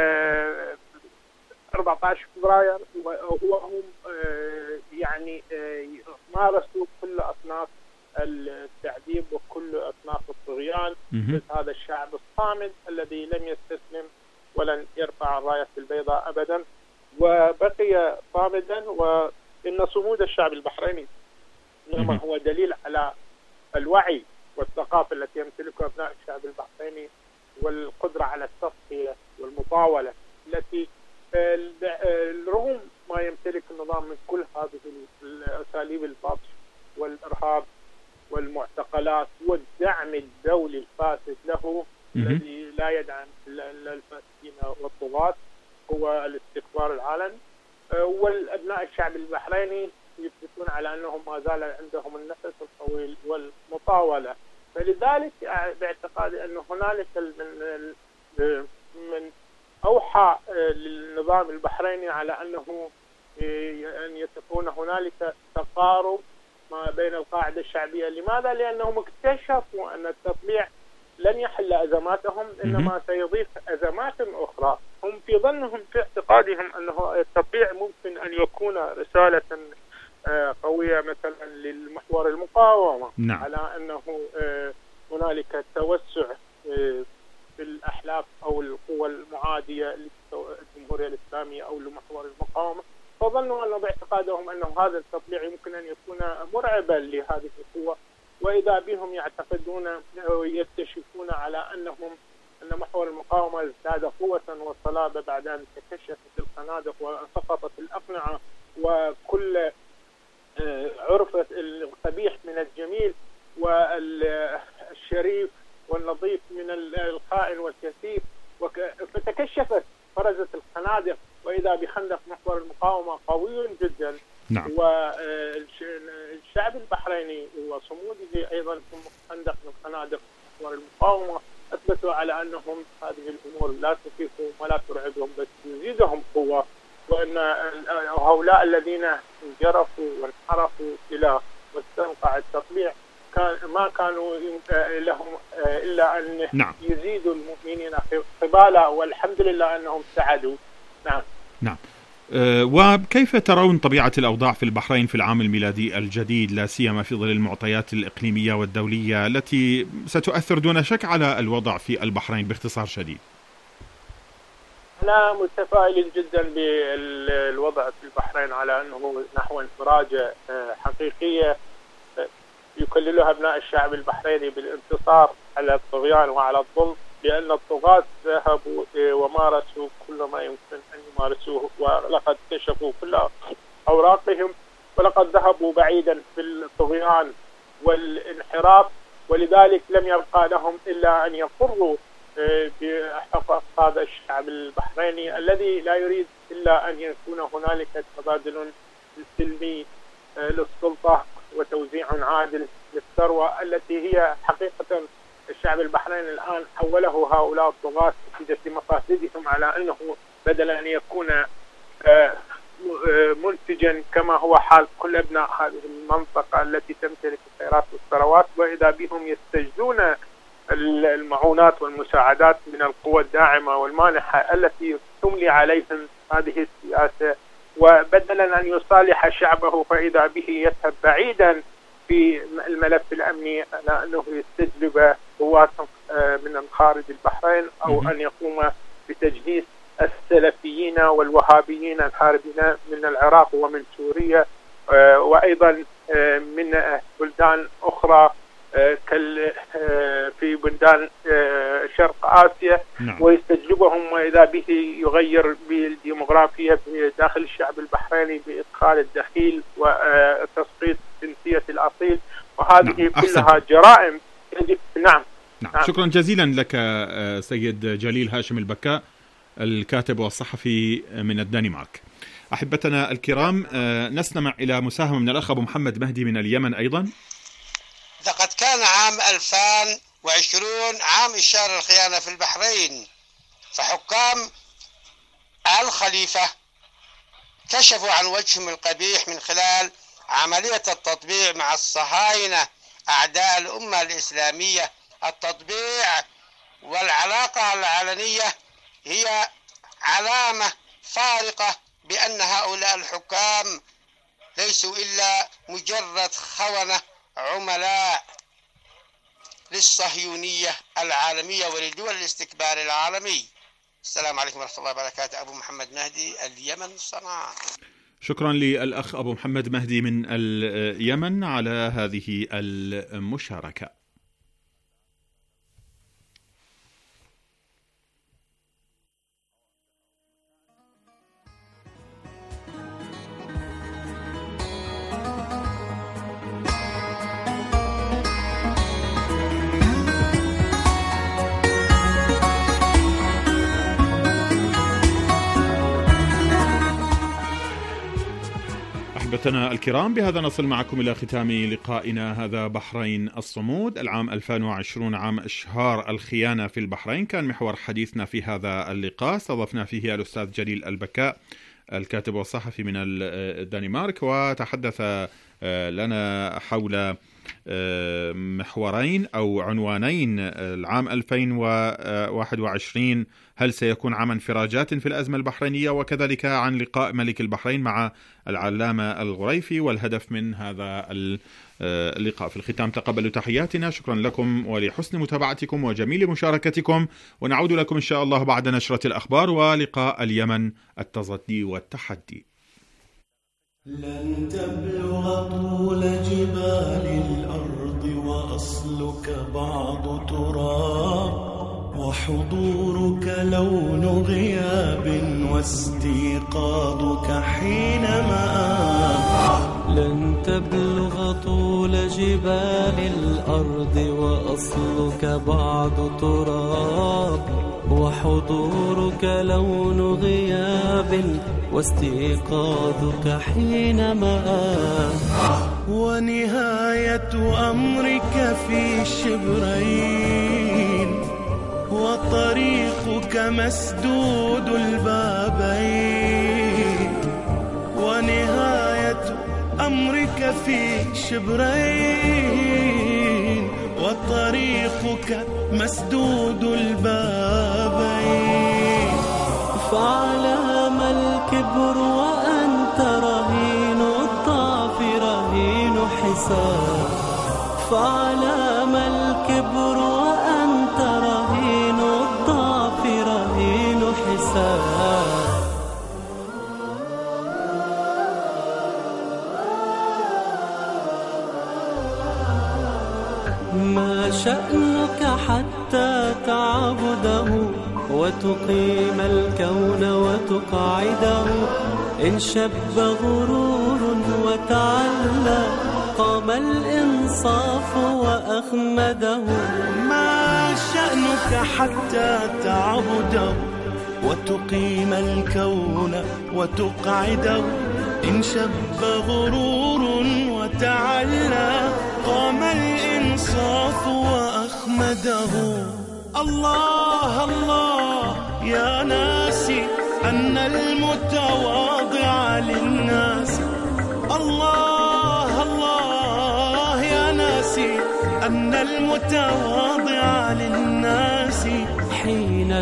14 فبراير وهم يعني مارسوا كل أصناف التعذيب وكل أصناف الطغيان ضد هذا الشعب الصامد الذي لم يستسلم ولن يرفع الراية البيضاء أبدا، وبقي صامدا. وإن صمود الشعب البحريني إنما هو دليل على الوعي والثقافة التي يمتلكها أبناء الشعب البحريني والقدرة على التصفية والمطاولة التي رغم ما يمتلك النظام من كل هذه الأساليب البطش والإرهاب والمعتقلات والدعم الدولي الفاسد له الذي لا يدعم الفاسدين والطغاة هو الاستكبار العلن. والأبناء الشعب البحريني يثبتون على أنهم ما زال عندهم النفس الطويل والمطاولة. فلذلك باعتقادي أن هنالك من أوحى للنظام البحريني على أنه أن يكون هنالك تقارب ما بين القاعدة الشعبية. لماذا؟ لأنهم اكتشفوا أن التطبيع لن يحل أزماتهم إنما سيضيف أزمات أخرى. هم في ظنهم في اعتقادهم أنه التطبيع ممكن أن يكون رسالة قوية مثلا للمحور المقاومة. على أنه هنالك توسع في الأحلاف أو القوى المعادية للجمهورية الإسلامية أو لمحور المقاومة. فظنوا أنه باعتقادهم أنه هذا التطبيع يمكن أن يكون مرعبا لهذه القوة، وإذا بهم يعتقدون ويكتشفون على أن محور المقاومة ازداد قوة وصلابة بعد أن تكشفت الخنادق وسقطت الأقنعة وكل عرفت القبيح من الجميل والشريف والنظيف من الخائن والكثيف، فتكشفت فرزت الخنادق، وإذا بخندق محور المقاومة قوي جدا. والشعب البحريني وصموده أيضا في خندق من خنادق محور المقاومة أثبتوا على أنهم هذه الأمور لا تخيفهم ولا ترعبهم بل تزيدهم قوة، وأن هؤلاء الذين انجرفوا وانحرفوا إلى مستنقع التطبيع ما كانوا لهم إلا أن يزيدوا المؤمنين قبالا، والحمد لله أنهم سعدوا. نعم. وكيف ترون طبيعة الأوضاع في البحرين في العام الميلادي الجديد، لا سيما في ظل المعطيات الإقليمية والدولية التي ستؤثر دون شك على الوضع في البحرين باختصار شديد؟ أنا متفائل جدا بالوضع في البحرين على أنه نحو انفراجة حقيقية يكللها أبناء الشعب البحريني بالانتصار على الطغيان وعلى الظلم، لأن الطغاة ذهبوا ومارسوا كل ما يمكن أن يمارسوه، ولقد كشفوا كل أوراقهم، ولقد ذهبوا بعيدا في الطغيان والانحراف، ولذلك لم يبقى لهم إلا أن يقروا بحقوق هذا الشعب البحريني الذي لا يريد إلا أن يكون هنالك تبادل سلمي للسلطة وتوزيع عادل للثروة التي هي حقيقة الشعب البحريني الآن حوله هؤلاء الطغاة نتيجة مفاسدهم على أنه بدل أن يكون منتجا كما هو حال كل أبناء هذه المنطقة التي تمتلك الخيرات والثروات، وإذا بهم يستجدون المعونات والمساعدات من القوى الداعمة والمانحة التي تملي عليهم هذه السياسة، وبدلا أن يصالح شعبه فإذا به يذهب بعيدا في الملف الأمني على أنه يستجلب قوات من خارج البحرين أو أن يقوم بتجهيز السلفيين والوهابيين الهاربين من العراق ومن سوريا وأيضا من بلدان أخرى في بلدان شرق آسيا، ويستجلبهم وإذا به يغير بالديموغرافيا في داخل الشعب البحريني بإدخال الدخيل وتسقيط جنسية الأصيل، وهذه كلها جرائم يجب. نعم. شكرا جزيلا لك سيد جليل هاشم البكاء، الكاتب والصحفي من الدنمارك. أحبتنا الكرام، نستمع إلى مساهمة من الأخ أبو محمد مهدي من اليمن أيضا. لقد كان عام 2020 عام إشهار الخيانة في البحرين، فحكام الخليفة كشفوا عن وجههم القبيح من خلال عملية التطبيع مع الصهاينة أعداء الأمة الإسلامية. التطبيع والعلاقة العلنية هي علامة فارقة بأن هؤلاء الحكام ليسوا إلا مجرد خونة عملاء للصهيونية العالمية ولدول الاستكبار العالمي. السلام عليكم ورحمة الله وبركاته. أبو محمد مهدي، اليمن، صنعاء. شكرا للأخ أبو محمد مهدي من اليمن على هذه المشاركة. أحبتنا الكرام، بهذا نصل معكم إلى ختام لقائنا هذا بحرين الصمود. العام 2020 عام إشهار الخيانة في البحرين، كان محور حديثنا في هذا اللقاء. استضفنا فيه الأستاذ جليل البكاء الكاتب والصحفي من الدنمارك، وتحدث لنا حول محورين أو عنوانين. العام 2021 هل سيكون عام انفراجات في الأزمة البحرينية، وكذلك عن لقاء ملك البحرين مع العلامة الغريفي والهدف من هذا اللقاء. في الختام تقبلوا تحياتنا، شكرا لكم ولحسن متابعتكم وجميل مشاركتكم، ونعود لكم إن شاء الله بعد نشرة الأخبار ولقاء اليمن التصدي والتحدي. لن تبلغ طول جبال الأرض وأصلك بعض تراب، وحضورك لون غياب واستيقاظك حينما لن تبلغ طول جبال الأرض وأصلك بعض تراب، وحضورك لون غياب واستيقاظك حينما ونهاية أمرك في شبرين، وطريقك مسدود البابين. ونهاية أمرك في شبرين، وطريقك مسدود البابين. فعلام الكبر وأنت رهين الضعف رهين حساب، فعلام الكبر وأنت رهين الضعف رهين حساب. ما شأنك حتى تعبده وتقيم الكون وتقعده، إن شب غرور وتعلى قام الإنصاف وأخمده. ما شأنك حتى تعبده وتقيم الكون وتقعده، إن شب غرور وتعلى قام الإنصاف وأخمده. الله الله يا ناسي أن المتواضع للناس، الله الله يا ناسي أن المتواضع للناس حين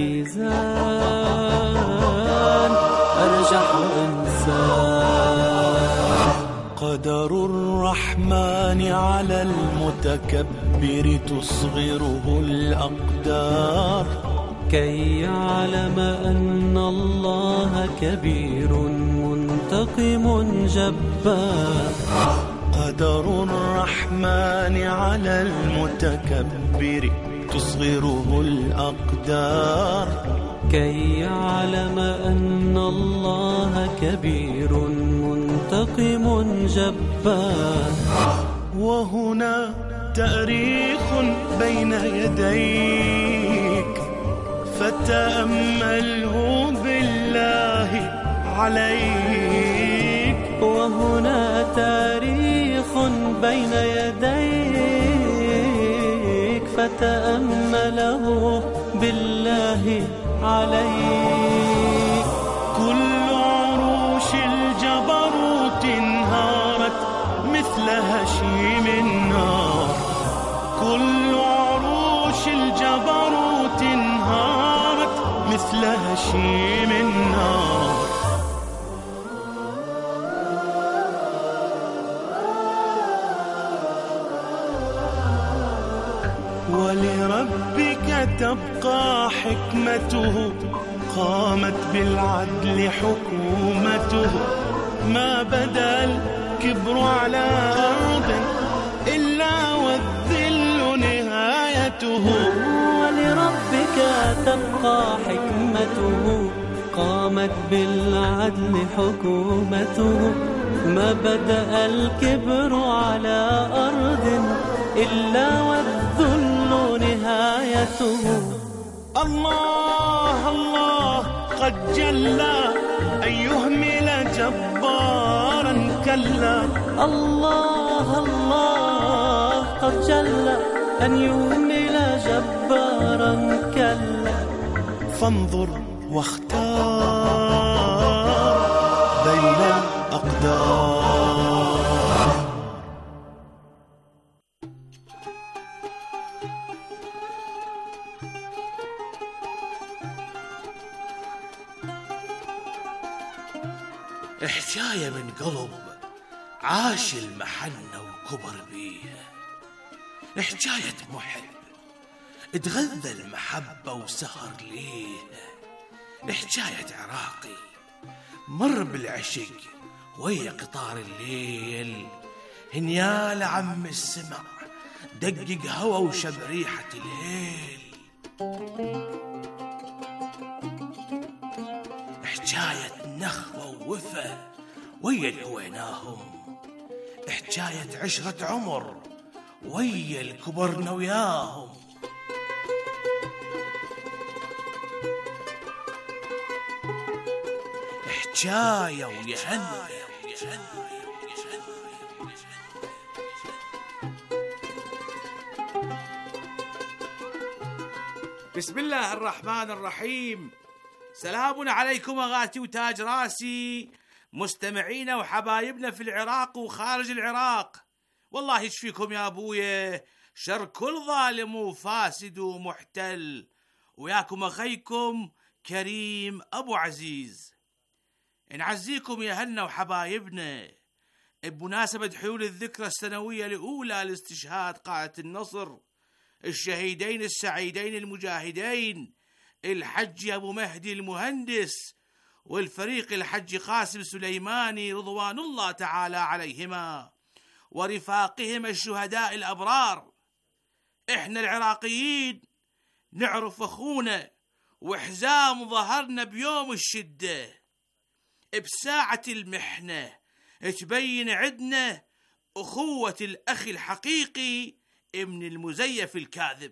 الميزان أرجح إنسان. قدر الرحمن على المتكبر تصغره الأقدار، كي يعلم أن الله كبير منتقم جبار. قدر الرحمن على المتكبر تصغره الأقدار، كي يعلم أن الله كبير منتقم جبار. وهنا تاريخ بين يديك فتأمله بالله عليك. وهنا تاريخ بين يديك فتأمله بالله عليك. كل عروش الجبروت انهارت مثل هشيم النار، كل عروش الجبروت انهارت مثل هشيم النار. ولربك تبقى حكمته، قامت بالعدل حكومته، ما بدا الكبر على أرض إلا والذل نهايته. ولربك تبقى حكمته، قامت بالعدل حكومته. ما بدأ الكبر على أرض إلا والذل نهايته. الله الله قد جلى أن يهمل جبارا كلا. الله الله قد جلى أن يهمل جبارا كلا. فانظر واختار بين الأقدار. حكاية من قلب عاش المحنة وكبر بيها، حكاية محب اتغذى المحبة وسهر ليها، حكاية عراقي مر بالعشق ويا قطار الليل، هنيال عم السمع دقق هوا وشب ريحة الهيل. حكاية نخوة ووفا ويا الهويناهم، حكاية عشرة عمر ويا الكبرنا وياهم. حكاية ويهنى. بسم الله الرحمن الرحيم. سلام عليكم أغاتي وتاج راسي، مستمعينا وحبايبنا في العراق وخارج العراق. والله يشفيكم يا أبويا شر كل ظالم وفاسد ومحتل، وياكم أخيكم كريم أبو عزيز. نعزيكم يا هنا وحبايبنا بمناسبة حلول الذكرى السنوية الأولى لاستشهاد قائد النصر الشهيدين السعيدين المجاهدين الحج أبو مهدي المهندس والفريق الحج قاسم سليماني رضوان الله تعالى عليهما ورفاقهم الشهداء الأبرار. إحنا العراقيين نعرف أخونا وحزام ظهرنا بيوم الشدة، بساعة المحنة تبين عدنا أخوة الأخ الحقيقي من المزيف الكاذب.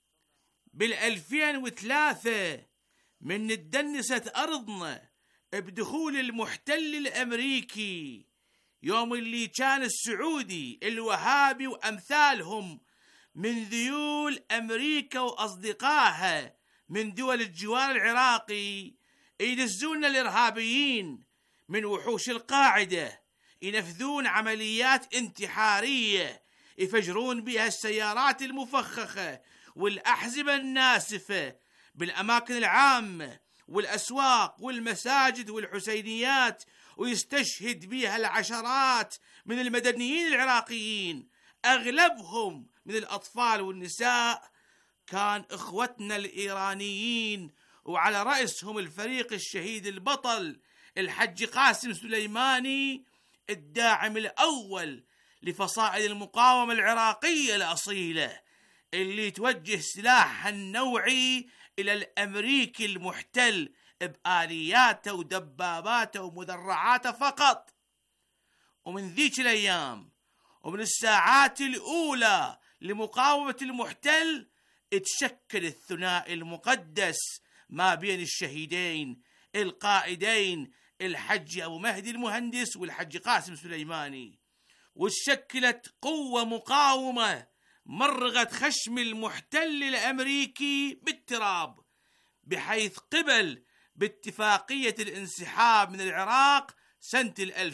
بال2003 من ندنست أرضنا بدخول المحتل الأمريكي، يوم اللي كان السعودي الوهابي وأمثالهم من ذيول أمريكا وأصدقائها من دول الجوار العراقي يدزون الإرهابيين من وحوش القاعدة، ينفذون عمليات انتحارية يفجرون بها السيارات المفخخة والأحزمة الناسفة بالأماكن العامة والأسواق والمساجد والحسينيات، ويستشهد بها العشرات من المدنيين العراقيين أغلبهم من الأطفال والنساء. كان إخوتنا الإيرانيين وعلى رأسهم الفريق الشهيد البطل الحج قاسم سليماني الداعم الأول لفصائل المقاومة العراقية الأصيلة اللي توجه سلاحها النوعي إلى الأمريكي المحتل بآلياته ودباباته ومدرعاته فقط. ومن ذيك الأيام ومن الساعات الأولى لمقاومة المحتل اتشكل الثنائي المقدس ما بين الشهيدين القائدين الحج أبو مهدي المهندس والحج قاسم سليماني، وتشكلت قوة مقاومة مرغت خشم المحتل الأمريكي بالتراب، بحيث قبل باتفاقية الانسحاب من العراق سنة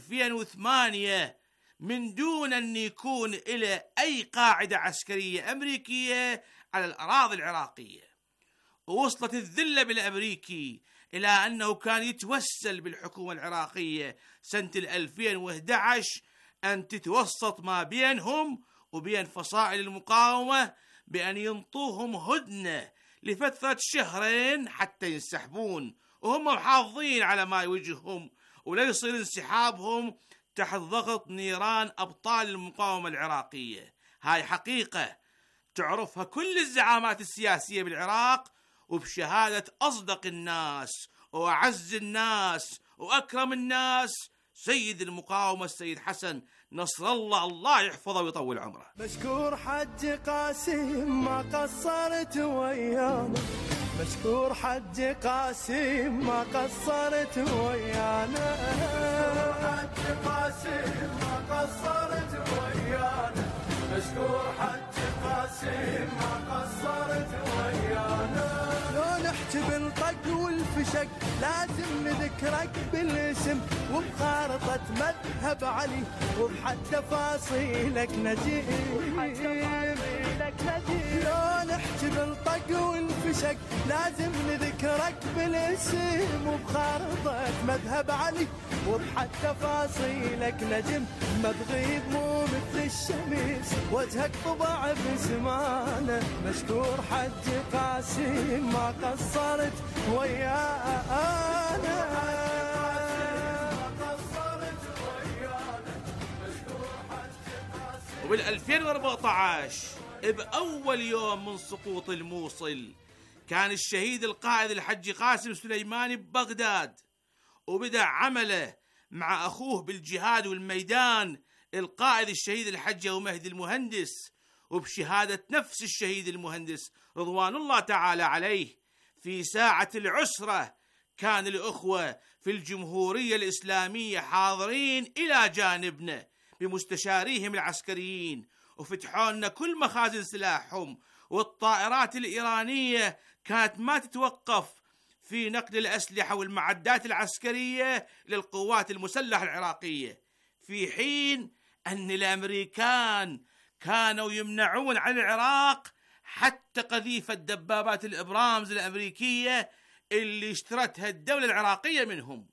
2008 من دون أن يكون إلى أي قاعدة عسكرية أمريكية على الأراضي العراقية. ووصلت الذلة بالأمريكي إلى أنه كان يتوسل بالحكومة العراقية سنة 2011 أن تتوسط ما بينهم وبين فصائل المقاومة بأن ينطوهم هدنة لفترة 2 شهر حتى ينسحبون وهم محافظين على ما يوجههم ولا يصير انسحابهم تحت ضغط نيران أبطال المقاومة العراقية. هاي حقيقة تعرفها كل الزعامات السياسية بالعراق، وبشهادة أصدق الناس وأعز الناس وأكرم الناس سيد المقاومة السيد حسن نصر الله، الله يحفظه ويطول عمره. مشكور حج قاسم ما قصرت ويانا، مشكور حج قاسم ما قصرت ويانا، مشكور حج قاسم ما قصرت ويانا، مشكور حج قاسم ما قصرت ويانا. لو نحكي بالطق والفشق لازم نذكرك بالاسم، وبخارطة مذهب علي وبحد تفاصيلك نجيب. لو نحكي بالطق والفشق لازم نذكرك بالاسم، وبخارطة مذهب علي وبحد تفاصيلك نجم. ما تغيب مو مثل الشمس وجهك طبع بسمانه، مشكور حج قاسم ما قصرت ويانا. وبال2014 بأول يوم من سقوط الموصل كان الشهيد القائد الحج قاسم سليماني ببغداد، وبدأ عمله مع أخوه بالجهاد والميدان القائد الشهيد الحج ومهدي المهندس، وبشهادة نفس الشهيد المهندس رضوان الله تعالى عليه في ساعة العسرة كان الأخوة في الجمهورية الإسلامية حاضرين إلى جانبنا بمستشاريهم العسكريين، وفتحوا لنا كل مخازن سلاحهم، والطائرات الإيرانية كانت ما تتوقف في نقل الأسلحة والمعدات العسكرية للقوات المسلحة العراقية، في حين أن الأمريكان كانوا يمنعون عن العراق حتى قذيفة دبابات الإبرامز الأمريكية اللي اشترتها الدولة العراقية منهم.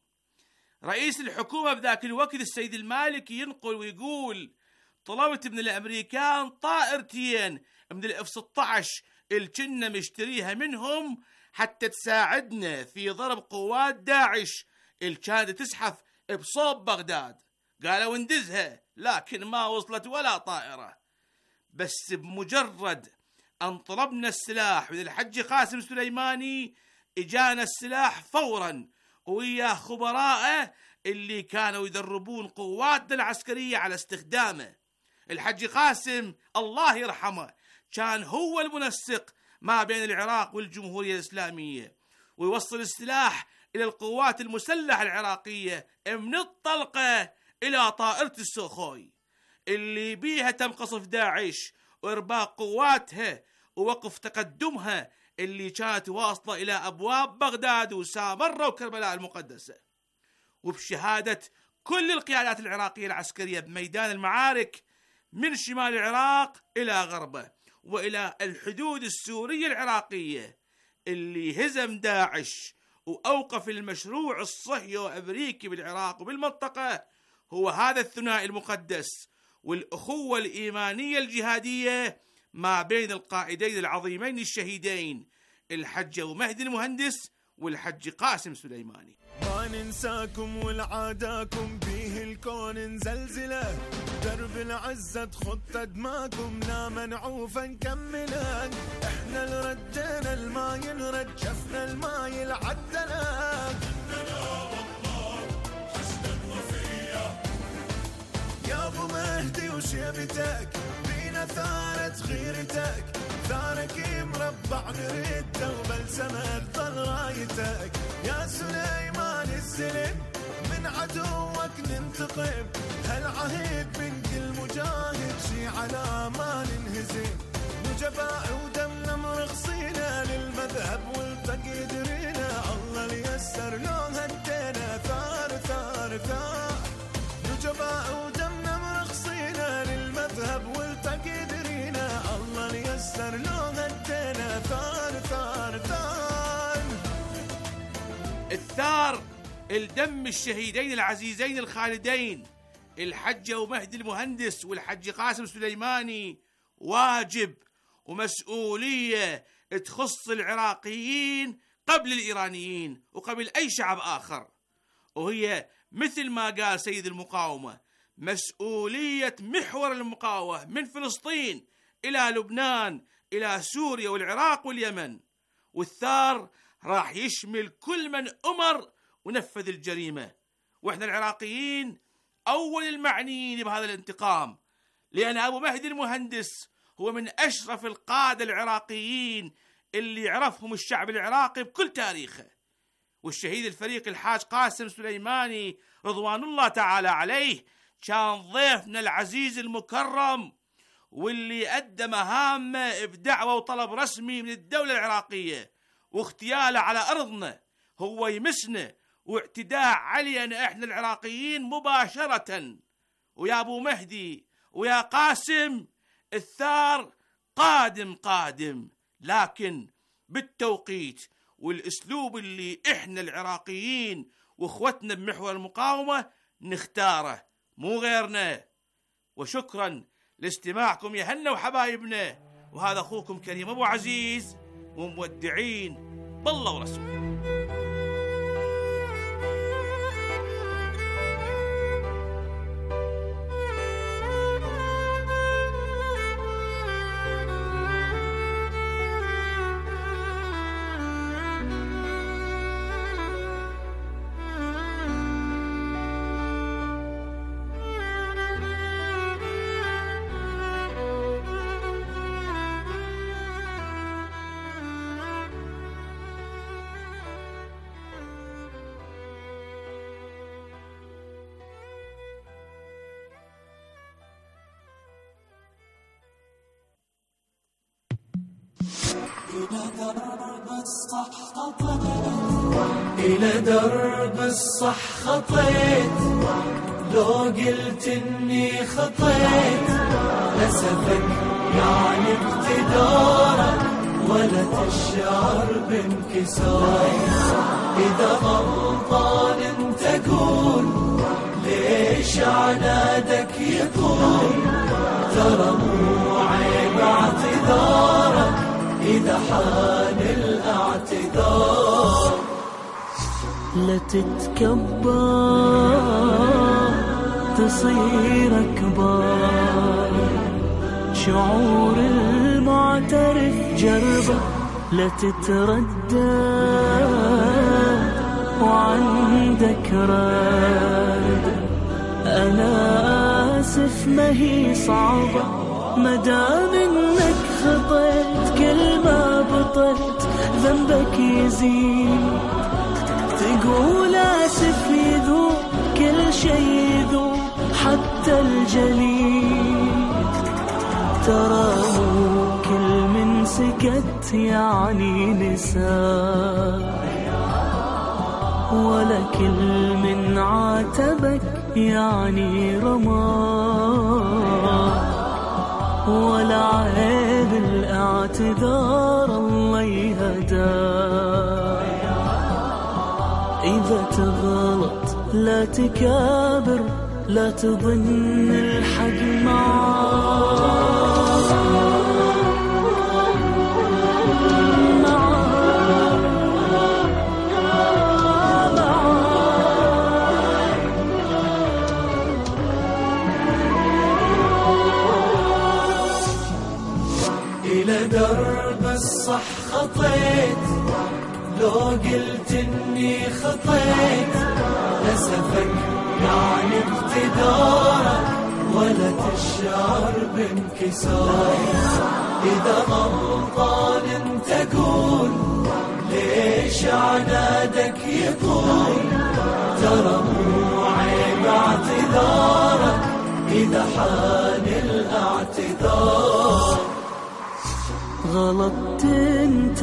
رئيس الحكومة بذاك الوقت السيد المالكي ينقل ويقول: طلبت من الأمريكان طائرتين من الF-16 اللي كنا مشتريها منهم حتى تساعدنا في ضرب قوات داعش اللي كانت تزحف بصوب بغداد. قالوا اندزها، لكن ما وصلت ولا طائرة. بس بمجرد أن طلبنا السلاح من الحج قاسم سليماني إجانا السلاح فورا وياه خبراءه اللي كانوا يدربون قواتنا العسكرية على استخدامه. الحج قاسم الله يرحمه كان هو المنسق ما بين العراق والجمهورية الإسلامية، ويوصل السلاح إلى القوات المسلحة العراقية من الطلقة إلى طائرة السوخوي اللي بيها تم قصف داعش وإرباق قواتها ووقف تقدمها اللي كانت واصلة إلى أبواب بغداد وسامرة وكربلاء المقدسة. وبشهادة كل القيادات العراقية العسكرية بميدان المعارك من شمال العراق إلى غربه وإلى الحدود السورية العراقية، اللي هزم داعش وأوقف المشروع الصهيوني الأمريكي بالعراق وبالمنطقة هو هذا الثنائي المقدس والأخوة الإيمانية الجهادية ما بين القائدين العظيمين الشهيدين الحج ومهدي المهندس والحج قاسم سليماني. ما ننساكم والعاداكم بيه الكون نزلزله، درب العزة خطة دماكم لا منعوفا نكمله، احنا اللي ردينا الماي نرد شفنا الماي العدلك، يا ابو مهدي وشيبتك بينا ثارت غيرتك، ثارك مربع نرده وبلسمك ظل رايتك، يا سليمان السلم من عدوك ننتقم، هالعهد من كل مجاهد شي على ما ننهزم، نجباء ودمنا مرخصينا للمذهب والتقيد رينا، الله ليسر لو هدينا ثار ثار ثار، نجباء ودمنا مرخصينا للمذهب والتقيد رينا، الله ليسر لو هدينا ثار ثار ثار. الثار الدم الشهيدين العزيزين الخالدين الحج ومهدي المهندس والحج قاسم سليماني واجب ومسؤولية تخص العراقيين قبل الإيرانيين وقبل أي شعب آخر، وهي مثل ما قال سيد المقاومة مسؤولية محور المقاومة من فلسطين إلى لبنان إلى سوريا والعراق واليمن، والثار راح يشمل كل من أمر ونفذ الجريمة. وإحنا العراقيين أول المعنيين بهذا الانتقام، لأن أبو مهدي المهندس هو من أشرف القادة العراقيين اللي يعرفهم الشعب العراقي بكل تاريخه. والشهيد الفريق الحاج قاسم سليماني رضوان الله تعالى عليه كان ضيفنا العزيز المكرم، واللي أدى مهامه بدعوة وطلب رسمي من الدولة العراقية، واغتياله على أرضنا هو يمسنا واعتداء علينا إحنا العراقيين مباشرة. ويا أبو مهدي ويا قاسم، الثار قادم، لكن بالتوقيت والأسلوب اللي إحنا العراقيين وإخوتنا بمحور المقاومة نختاره، مو غيرنا. وشكرا لاستماعكم يا هنا وحبايبنا، وهذا أخوكم كريم أبو عزيز، ومودعين بالله ورسوله. إلى درب الصح خطيت، لو قلت إني خطيت لسفك يعني اقتدارك، ولا تشعر بانكسار. إذا غلطان انت قول ليش عنادك يطول، ترى مو عيب اعتذارك إذا حان الاعتذار. لا تتكبر تصير أكبر، شعور المعترف جربه، لا تتردد وعندك رد. أنا آسف ما هي صعبة، مدام إنك خطيت كل ما بطلت ذنبك يزيد. تقول آسف يذوب كل شي يذوب حتى الجليد. ترى مو كل من سكت يعني نسى، ولا كل من عاتبك يعني رمى، ولا عيب الاعتذار الله يهداه. إذا تغلط لا تكابر، لا تظن الحق معاه. إلى درب الصح خطيت، لو قلت إني خطيت لسفك يعني اقتدارك، ولا تشعر بانكسار. إذا غلطان انت قول ليش عنادك يطول، ترى مو عيب اعتذارك إذا حان الاعتذار. غلطت انت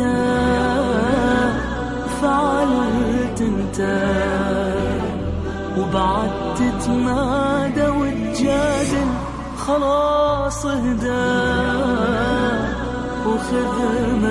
فعلت انت، وبعد تتمادى وتجادل، خلاص اهدى وخذ